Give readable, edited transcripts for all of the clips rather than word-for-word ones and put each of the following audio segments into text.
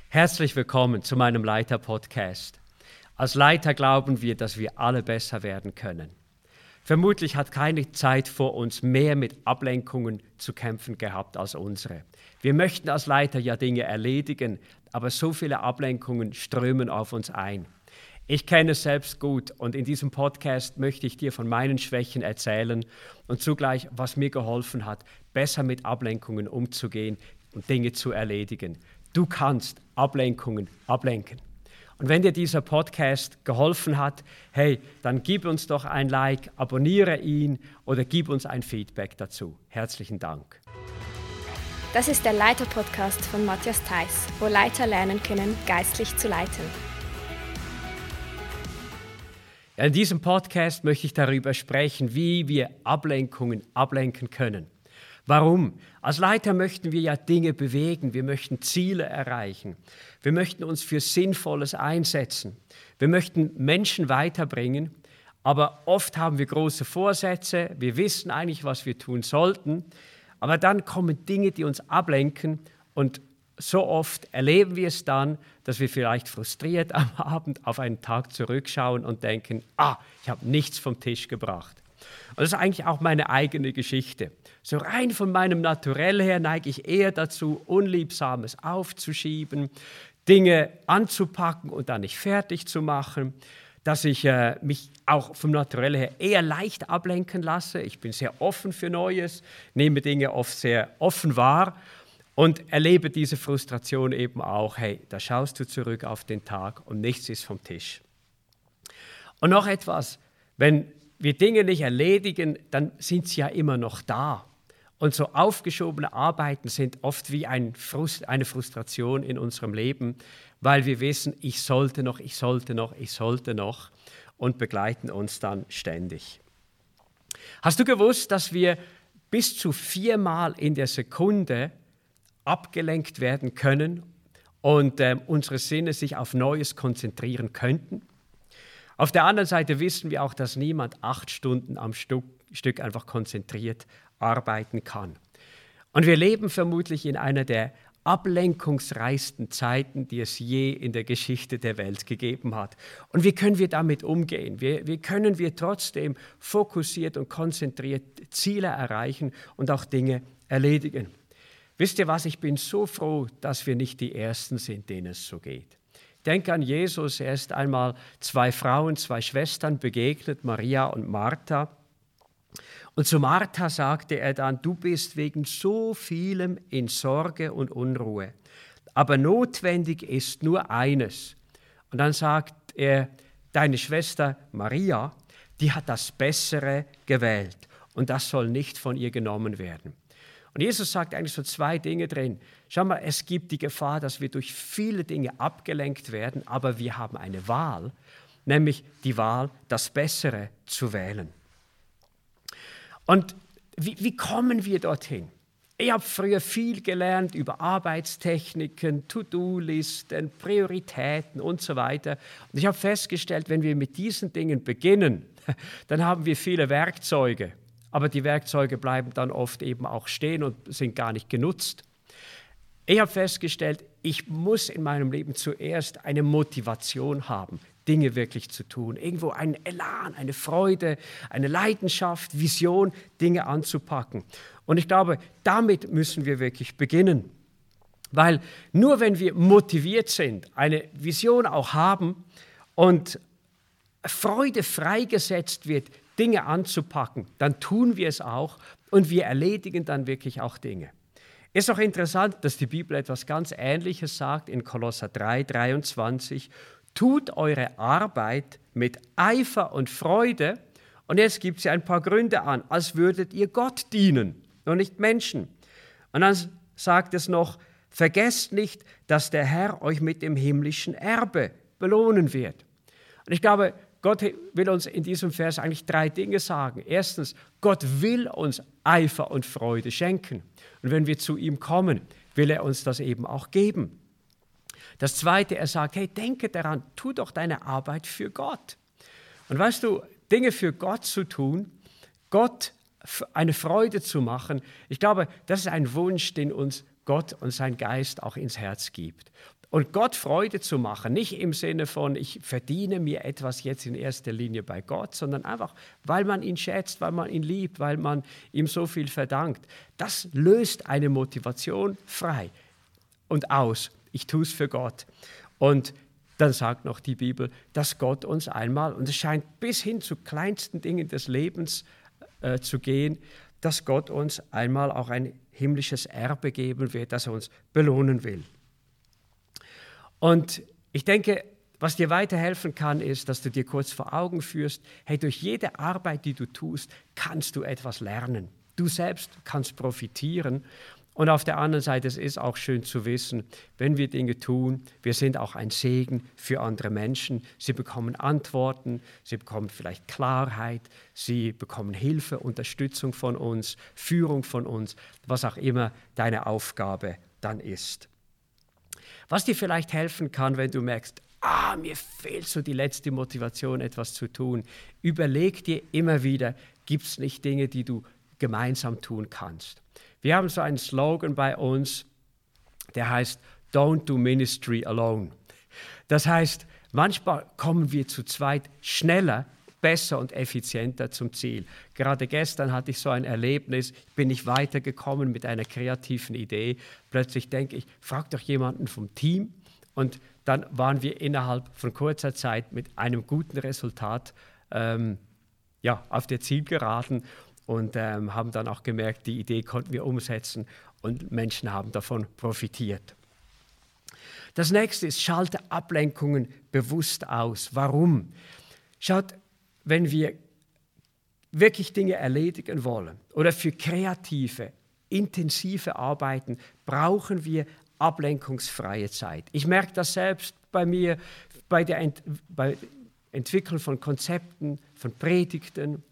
Herzlich willkommen zu meinem Leiter-Podcast. Als Leiter glauben wir, dass wir alle besser werden können. Vermutlich hat keine Zeit vor uns mehr mit Ablenkungen zu kämpfen gehabt als unsere. Wir möchten als Leiter ja Dinge erledigen, aber so viele Ablenkungen strömen auf uns ein. Ich kenne es selbst gut und in diesem Podcast möchte ich dir von meinen Schwächen erzählen und zugleich, was mir geholfen hat, besser mit Ablenkungen umzugehen und Dinge zu erledigen. Du kannst Ablenkungen ablenken. Und wenn dir dieser Podcast geholfen hat, hey, dann gib uns doch ein Like, abonniere ihn oder gib uns ein Feedback dazu. Herzlichen Dank. Das ist der Leiter-Podcast von Matthias Theiss, wo Leiter lernen können, geistlich zu leiten. In diesem Podcast möchte ich darüber sprechen, wie wir Ablenkungen ablenken können. Warum? Als Leiter möchten wir ja Dinge bewegen, wir möchten Ziele erreichen, wir möchten uns für Sinnvolles einsetzen, wir möchten Menschen weiterbringen, aber oft haben wir große Vorsätze, wir wissen eigentlich, was wir tun sollten, aber dann kommen Dinge, die uns ablenken und so oft erleben wir es dann, dass wir vielleicht frustriert am Abend auf einen Tag zurückschauen und denken, ich habe nichts vom Tisch gebracht. Und das ist eigentlich auch meine eigene Geschichte. So rein von meinem Naturell her neige ich eher dazu, Unliebsames aufzuschieben, Dinge anzupacken und dann nicht fertig zu machen, dass ich mich auch vom Naturell her eher leicht ablenken lasse. Ich bin sehr offen für Neues, nehme Dinge oft sehr offen wahr und erlebe diese Frustration eben auch, hey, da schaust du zurück auf den Tag und nichts ist vom Tisch. Und noch etwas, wenn wir Dinge nicht erledigen, dann sind sie ja immer noch da. Und so aufgeschobene Arbeiten sind oft wie eine Frustration in unserem Leben, weil wir wissen, ich sollte noch und begleiten uns dann ständig. Hast du gewusst, dass wir bis zu 4-mal in der Sekunde abgelenkt werden können und unsere Sinne sich auf Neues konzentrieren könnten? Auf der anderen Seite wissen wir auch, dass niemand 8 Stunden am Stück einfach konzentriert arbeiten kann. Und wir leben vermutlich in einer der ablenkungsreichsten Zeiten, die es je in der Geschichte der Welt gegeben hat. Und wie können wir damit umgehen? Wie können wir trotzdem fokussiert und konzentriert Ziele erreichen und auch Dinge erledigen? Wisst ihr was, ich bin so froh, dass wir nicht die Ersten sind, denen es so geht. Denk an Jesus, er ist einmal 2 Frauen, 2 Schwestern begegnet, Maria und Martha. Und zu Martha sagte er dann, du bist wegen so vielem in Sorge und Unruhe, aber notwendig ist nur eines. Und dann sagt er, deine Schwester Maria, die hat das Bessere gewählt und das soll nicht von ihr genommen werden. Und Jesus sagt eigentlich so 2 Dinge drin. Schau mal, es gibt die Gefahr, dass wir durch viele Dinge abgelenkt werden, aber wir haben eine Wahl, nämlich die Wahl, das Bessere zu wählen. Und wie kommen wir dorthin? Ich habe früher viel gelernt über Arbeitstechniken, To-Do-Listen, Prioritäten und so weiter. Und ich habe festgestellt, wenn wir mit diesen Dingen beginnen, dann haben wir viele Werkzeuge. Aber die Werkzeuge bleiben dann oft eben auch stehen und sind gar nicht genutzt. Ich habe festgestellt, ich muss in meinem Leben zuerst eine Motivation haben, Dinge wirklich zu tun. Irgendwo einen Elan, eine Freude, eine Leidenschaft, Vision, Dinge anzupacken. Und ich glaube, damit müssen wir wirklich beginnen. Weil nur wenn wir motiviert sind, eine Vision auch haben und Freude freigesetzt wird, Dinge anzupacken, dann tun wir es auch und wir erledigen dann wirklich auch Dinge. Ist auch interessant, dass die Bibel etwas ganz Ähnliches sagt in Kolosser 3,23. Tut eure Arbeit mit Eifer und Freude. Und jetzt gibt sie ein paar Gründe an, als würdet ihr Gott dienen und nicht Menschen. Und dann sagt es noch, vergesst nicht, dass der Herr euch mit dem himmlischen Erbe belohnen wird. Und ich glaube, Gott will uns in diesem Vers eigentlich 3 Dinge sagen. Erstens, Gott will uns Eifer und Freude schenken. Und wenn wir zu ihm kommen, will er uns das eben auch geben. Das Zweite, er sagt, hey, denke daran, tu doch deine Arbeit für Gott. Und weißt du, Dinge für Gott zu tun, Gott eine Freude zu machen, ich glaube, das ist ein Wunsch, den uns Gott und sein Geist auch ins Herz gibt. Und Gott Freude zu machen, nicht im Sinne von, ich verdiene mir etwas jetzt in erster Linie bei Gott, sondern einfach, weil man ihn schätzt, weil man ihn liebt, weil man ihm so viel verdankt. Das löst eine Motivation frei und aus. Ich tue es für Gott. Und dann sagt noch die Bibel, dass Gott uns einmal, und es scheint bis hin zu kleinsten Dingen des Lebens zu gehen, dass Gott uns einmal auch ein himmlisches Erbe geben wird, das er uns belohnen will. Und ich denke, was dir weiterhelfen kann, ist, dass du dir kurz vor Augen führst, hey, durch jede Arbeit, die du tust, kannst du etwas lernen. Du selbst kannst profitieren. Und auf der anderen Seite, es ist auch schön zu wissen, wenn wir Dinge tun, wir sind auch ein Segen für andere Menschen. Sie bekommen Antworten, sie bekommen vielleicht Klarheit, sie bekommen Hilfe, Unterstützung von uns, Führung von uns, was auch immer deine Aufgabe dann ist. Was dir vielleicht helfen kann, wenn du merkst, mir fehlt so die letzte Motivation, etwas zu tun. Überleg dir immer wieder, gibt es nicht Dinge, die du gemeinsam tun kannst. Wir haben so einen Slogan bei uns, der heißt, Don't do ministry alone. Das heißt, manchmal kommen wir zu zweit schneller, besser und effizienter zum Ziel. Gerade gestern hatte ich so ein Erlebnis, bin ich weitergekommen mit einer kreativen Idee. Plötzlich denke ich, frag doch jemanden vom Team. Und dann waren wir innerhalb von kurzer Zeit mit einem guten Resultat auf der Zielgeraden und haben dann auch gemerkt, die Idee konnten wir umsetzen und Menschen haben davon profitiert. Das nächste ist, schalte Ablenkungen bewusst aus. Warum? Schaut, wenn wir wirklich Dinge erledigen wollen oder für kreative, intensive Arbeiten, brauchen wir ablenkungsfreie Zeit. Ich merke das selbst bei mir, bei Entwicklung von Konzepten, von Predigten,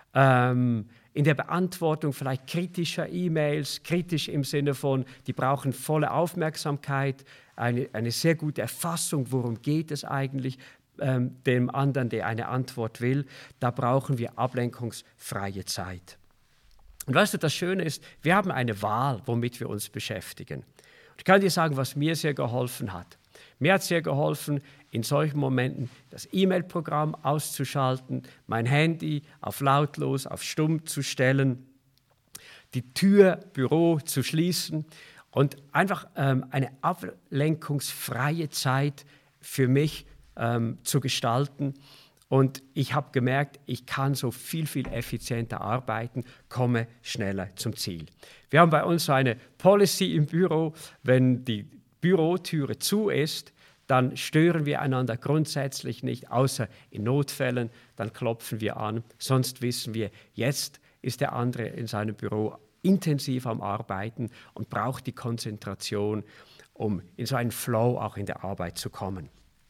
in der Beantwortung vielleicht kritischer E-Mails, kritisch im Sinne von, die brauchen volle Aufmerksamkeit, eine sehr gute Erfassung, worum geht es eigentlich, dem anderen, der eine Antwort will, da brauchen wir ablenkungsfreie Zeit. Und weißt du, das Schöne ist, wir haben eine Wahl, womit wir uns beschäftigen. Und ich kann dir sagen, was mir sehr geholfen hat. Mir hat sehr geholfen, in solchen Momenten das E-Mail-Programm auszuschalten, mein Handy auf lautlos, auf stumm zu stellen, die Tür, Büro zu schließen und einfach eine ablenkungsfreie Zeit für mich zu gestalten. Und ich habe gemerkt, ich kann so viel, viel effizienter arbeiten, komme schneller zum Ziel. Wir haben bei uns so eine Policy im Büro, wenn die Bürotüre zu ist, dann stören wir einander grundsätzlich nicht, außer in Notfällen, dann klopfen wir an. Sonst wissen wir, jetzt ist der andere in seinem Büro intensiv am Arbeiten und braucht die Konzentration, um in so einen Flow auch in der Arbeit zu kommen.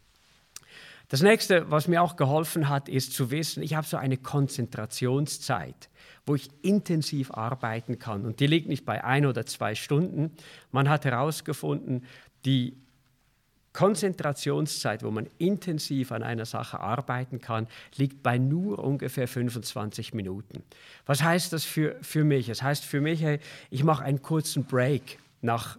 Das nächste, was mir auch geholfen hat, ist zu wissen, ich habe so eine Konzentrationszeit, wo ich intensiv arbeiten kann. Und die liegt nicht bei 1 oder 2 Stunden. Man hat herausgefunden, die Konzentrationszeit, wo man intensiv an einer Sache arbeiten kann, liegt bei nur ungefähr 25 Minuten. Was heißt das für mich? Das heißt für mich, ich mache einen kurzen Break nach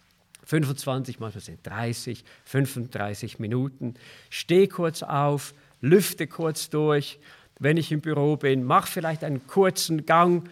25, manchmal sind 30, 35 Minuten, stehe kurz auf, lüfte kurz durch, wenn ich im Büro bin, mache vielleicht einen kurzen Gang,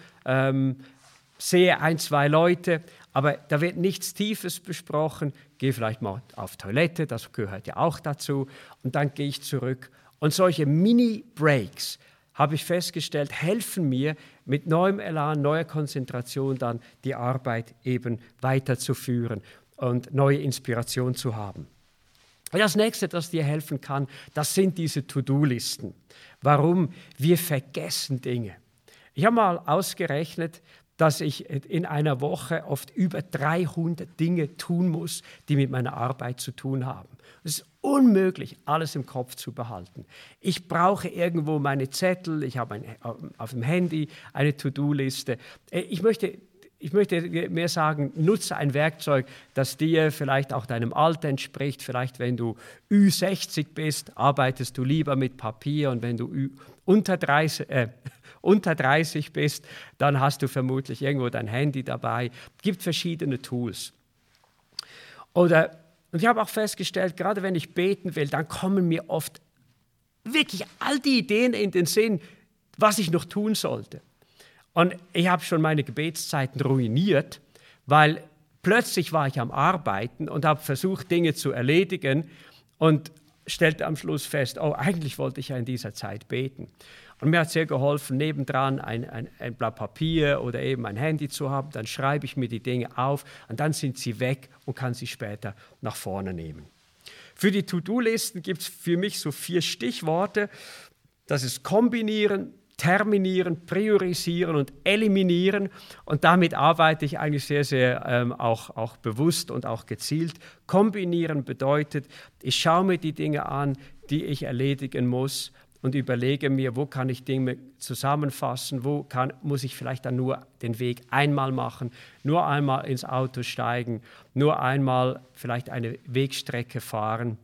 sehe 1, 2 Leute, aber da wird nichts Tiefes besprochen, gehe vielleicht mal auf Toilette, das gehört ja auch dazu, und dann gehe ich zurück. Und solche Mini-Breaks, habe ich festgestellt, helfen mir mit neuem Elan, neuer Konzentration dann die Arbeit eben weiterzuführen und neue Inspiration zu haben. Und das Nächste, das dir helfen kann, das sind diese To-Do-Listen. Warum? Wir vergessen Dinge. Ich habe mal ausgerechnet, dass ich in einer Woche oft über 300 Dinge tun muss, die mit meiner Arbeit zu tun haben. Es ist unmöglich, alles im Kopf zu behalten. Ich brauche irgendwo meine Zettel, ich habe auf dem Handy eine To-Do-Liste. Ich möchte mehr sagen, nutze ein Werkzeug, das dir vielleicht auch deinem Alter entspricht. Vielleicht, wenn du Ü60 bist, arbeitest du lieber mit Papier, und wenn du unter 30 bist, dann hast du vermutlich irgendwo dein Handy dabei. Es gibt verschiedene Tools. Oder Und ich habe auch festgestellt, gerade wenn ich beten will, dann kommen mir oft wirklich all die Ideen in den Sinn, was ich noch tun sollte. Und ich habe schon meine Gebetszeiten ruiniert, weil plötzlich war ich am Arbeiten und habe versucht, Dinge zu erledigen und stellte am Schluss fest, oh, eigentlich wollte ich ja in dieser Zeit beten. Und mir hat sehr geholfen, nebendran ein Blatt Papier oder eben ein Handy zu haben. Dann schreibe ich mir die Dinge auf und dann sind sie weg und kann sie später nach vorne nehmen. Für die To-Do-Listen gibt es für mich so 4 Stichworte. Das ist kombinieren, terminieren, priorisieren und eliminieren. Und damit arbeite ich eigentlich sehr, sehr auch bewusst und auch gezielt. Kombinieren bedeutet, ich schaue mir die Dinge an, die ich erledigen muss und überlege mir, wo kann ich Dinge zusammenfassen, muss ich vielleicht dann nur den Weg einmal machen, nur einmal ins Auto steigen, nur einmal vielleicht eine Wegstrecke fahren,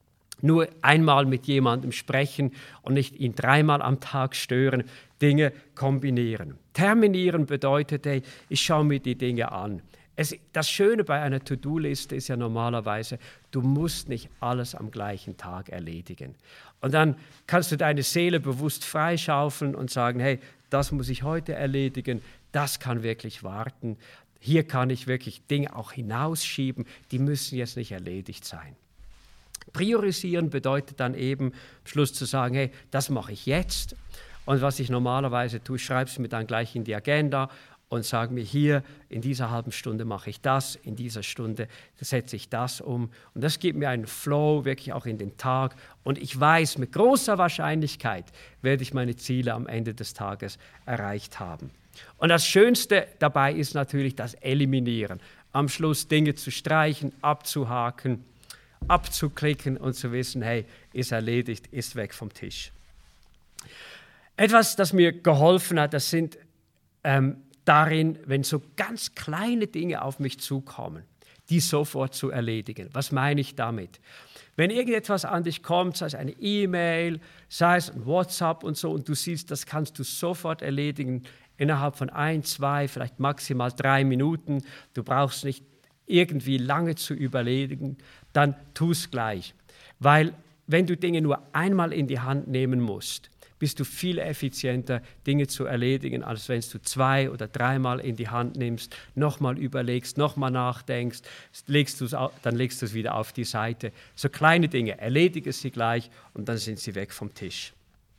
nur einmal mit jemandem sprechen und nicht ihn 3-mal am Tag stören, Dinge kombinieren. Terminieren bedeutet, hey, ich schaue mir die Dinge an. Das Schöne bei einer To-Do-Liste ist ja normalerweise, du musst nicht alles am gleichen Tag erledigen. Und dann kannst du deine Seele bewusst freischaufeln und sagen, hey, das muss ich heute erledigen, das kann wirklich warten. Hier kann ich wirklich Dinge auch hinausschieben, die müssen jetzt nicht erledigt sein. Priorisieren bedeutet dann eben am Schluss zu sagen, hey, das mache ich jetzt. Und was ich normalerweise tue, schreibe es mir dann gleich in die Agenda und sage mir hier, in dieser halben Stunde mache ich das, in dieser Stunde setze ich das um. Und das gibt mir einen Flow wirklich auch in den Tag. Und ich weiß, mit großer Wahrscheinlichkeit werde ich meine Ziele am Ende des Tages erreicht haben. Und das Schönste dabei ist natürlich das Eliminieren. Am Schluss Dinge zu streichen, abzuhaken, abzuklicken und zu wissen, hey, ist erledigt, ist weg vom Tisch. Etwas, das mir geholfen hat, das sind darin, wenn so ganz kleine Dinge auf mich zukommen, die sofort zu erledigen. Was meine ich damit? Wenn irgendetwas an dich kommt, sei es eine E-Mail, sei es ein WhatsApp und so, und du siehst, das kannst du sofort erledigen, innerhalb von 1, 2, vielleicht maximal 3 Minuten, du brauchst nicht irgendwie lange zu überlegen, dann tu es gleich. Weil wenn du Dinge nur einmal in die Hand nehmen musst, bist du viel effizienter, Dinge zu erledigen, als wenn du 2 oder 3-mal in die Hand nimmst, nochmal überlegst, nochmal nachdenkst, dann legst du es wieder auf die Seite. So kleine Dinge, erledige sie gleich und dann sind sie weg vom Tisch.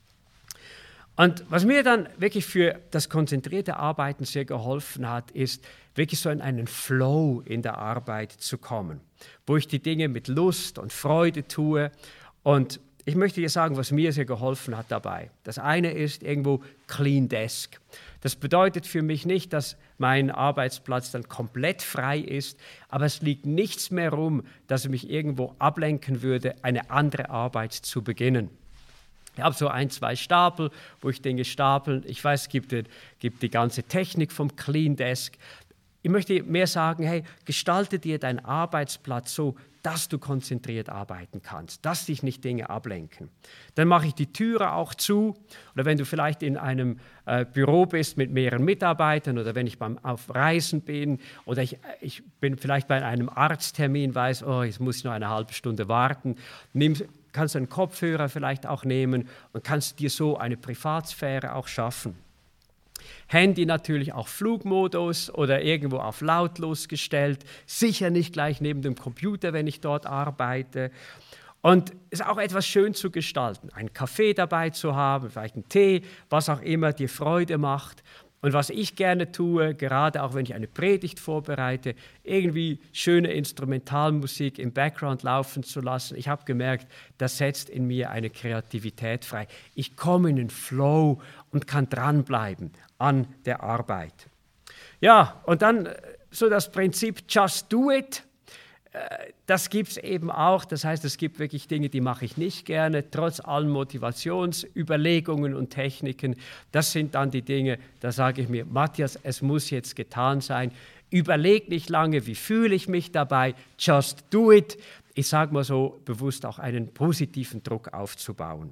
Und was mir dann wirklich für das konzentrierte Arbeiten sehr geholfen hat, ist wirklich so in einen Flow in der Arbeit zu kommen, wo ich die Dinge mit Lust und Freude tue. Und ich möchte dir sagen, was mir sehr geholfen hat dabei. Das eine ist irgendwo Clean Desk. Das bedeutet für mich nicht, dass mein Arbeitsplatz dann komplett frei ist, aber es liegt nichts mehr rum, dass es mich irgendwo ablenken würde, eine andere Arbeit zu beginnen. Ich habe so 1, 2 Stapel, wo ich Dinge stapeln. Ich weiß, es gibt die ganze Technik vom Clean Desk. Ich möchte mehr sagen, hey, gestalte dir deinen Arbeitsplatz so, dass du konzentriert arbeiten kannst, dass dich nicht Dinge ablenken. Dann mache ich die Türe auch zu. Oder wenn du vielleicht in einem Büro bist mit mehreren Mitarbeitern oder wenn ich auf Reisen bin oder ich bin vielleicht bei einem Arzttermin, weiß, oh, jetzt muss ich noch eine halbe Stunde warten, kannst du einen Kopfhörer vielleicht auch nehmen und kannst dir so eine Privatsphäre auch schaffen. Handy natürlich auch Flugmodus oder irgendwo auf lautlos gestellt, sicher nicht gleich neben dem Computer, wenn ich dort arbeite. Und es ist auch etwas schön zu gestalten, einen Kaffee dabei zu haben, vielleicht einen Tee, was auch immer dir Freude macht. Und was ich gerne tue, gerade auch wenn ich eine Predigt vorbereite, irgendwie schöne Instrumentalmusik im Background laufen zu lassen. Ich habe gemerkt, das setzt in mir eine Kreativität frei. Ich komme in den Flow und kann dranbleiben an der Arbeit. Ja, und dann so das Prinzip Just Do It. Das gibt es eben auch, das heißt, es gibt wirklich Dinge, die mache ich nicht gerne, trotz allen Motivationsüberlegungen und Techniken. Das sind dann die Dinge, da sage ich mir, Matthias, es muss jetzt getan sein. Überleg nicht lange, wie fühle ich mich dabei, just do it. Ich sage mal so, bewusst auch einen positiven Druck aufzubauen.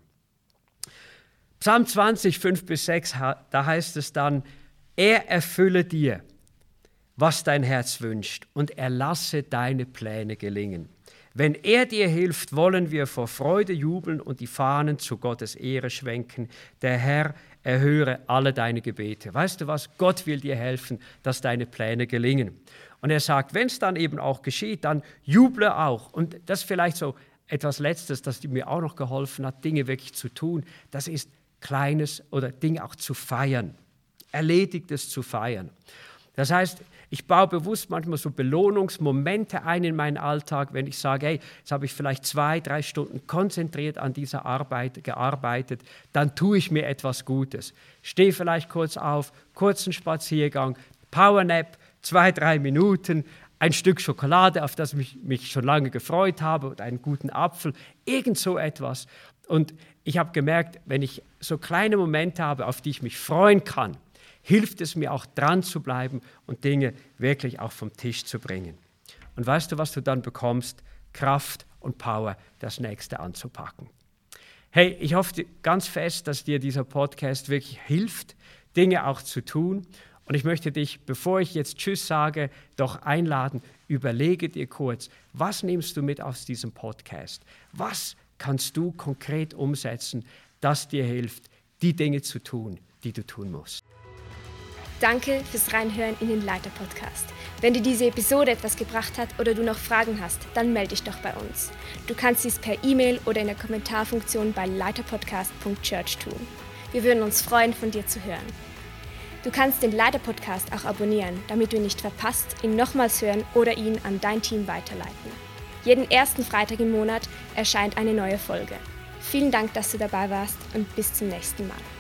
Psalm 20, 5-6, da heißt es dann, er erfülle dir, was dein Herz wünscht, und er lasse deine Pläne gelingen. Wenn er dir hilft, wollen wir vor Freude jubeln und die Fahnen zu Gottes Ehre schwenken. Der Herr erhöre alle deine Gebete. Weißt du was? Gott will dir helfen, dass deine Pläne gelingen. Und er sagt, wenn es dann eben auch geschieht, dann juble auch. Und das ist vielleicht so etwas Letztes, das mir auch noch geholfen hat, Dinge wirklich zu tun. Das ist Kleines oder Dinge auch zu feiern. Erledigtes zu feiern. Das heißt, ich baue bewusst manchmal so Belohnungsmomente ein in meinen Alltag, wenn ich sage, hey, jetzt habe ich vielleicht 2-3 Stunden konzentriert an dieser Arbeit gearbeitet, dann tue ich mir etwas Gutes. Stehe vielleicht kurz auf, kurzen Spaziergang, Powernap, 2-3 Minuten, ein Stück Schokolade, auf das ich mich schon lange gefreut habe, oder einen guten Apfel, irgend so etwas. Und ich habe gemerkt, wenn ich so kleine Momente habe, auf die ich mich freuen kann, hilft es mir auch dran zu bleiben und Dinge wirklich auch vom Tisch zu bringen. Und weißt du, was du dann bekommst? Kraft und Power, das Nächste anzupacken. Hey, ich hoffe ganz fest, dass dir dieser Podcast wirklich hilft, Dinge auch zu tun. Und ich möchte dich, bevor ich jetzt Tschüss sage, doch einladen, überlege dir kurz, was nimmst du mit aus diesem Podcast? Was kannst du konkret umsetzen, das dir hilft, die Dinge zu tun, die du tun musst? Danke fürs Reinhören in den Leiter-Podcast. Wenn dir diese Episode etwas gebracht hat oder du noch Fragen hast, dann melde dich doch bei uns. Du kannst dies per E-Mail oder in der Kommentarfunktion bei leiterpodcast.church tun. Wir würden uns freuen, von dir zu hören. Du kannst den Leiter-Podcast auch abonnieren, damit du ihn nicht verpasst, ihn nochmals hören oder ihn an dein Team weiterleiten. Jeden ersten Freitag im Monat erscheint eine neue Folge. Vielen Dank, dass du dabei warst und bis zum nächsten Mal.